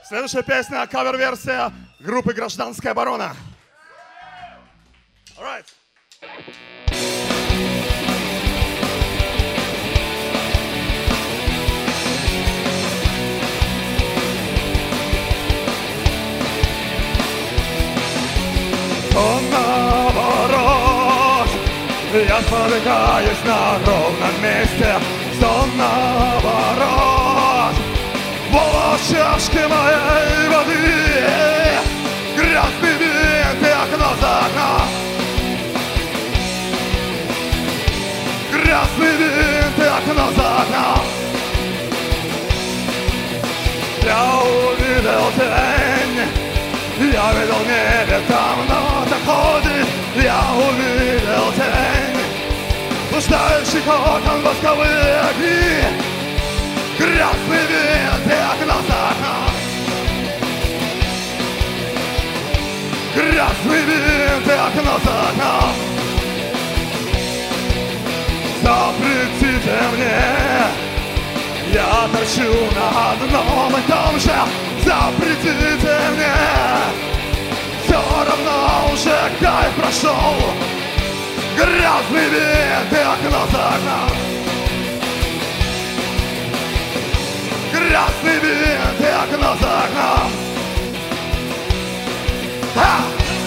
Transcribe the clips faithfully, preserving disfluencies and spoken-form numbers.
Следующая песня, кавер-версия группы «Гражданская оборона». All right. Он наоборот, я спотыкаюсь на ровном месте. Сон наоборот, волос чашки моей воды, грязный винт и окно за окном. Грязный винт и окно за окном. Я увидел тень, я видел в небе там кто-то ходит. Я увидел тень, блуждающих окон восковые огни. Грязный винт и окно за окном. Грязный винт и окно за окном. Запретите мне, я торчу на одном и том же. Запретите мне, все равно уже кайф прошел. Грязный винт и окно за окном. Грязный винт и окно за окном. Ха!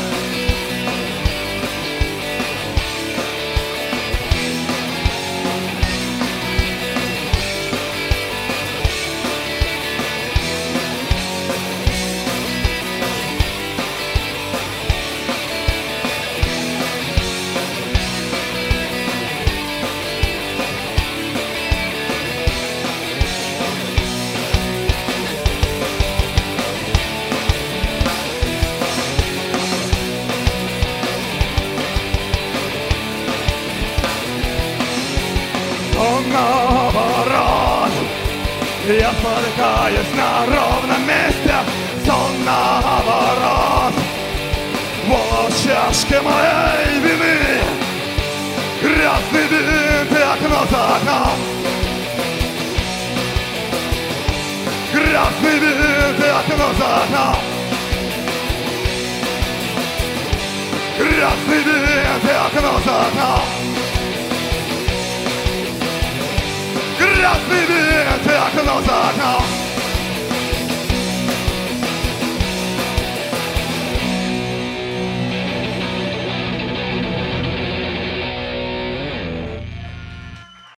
Наоборот, я спотыкаюсь на ровном месте. Сон наоборот, волос чашки моей вины. Грязный винт и окно за окном. Грязный винт и окно за окном. Грязный винт и окно за окном. Грязный винт и окно за окном.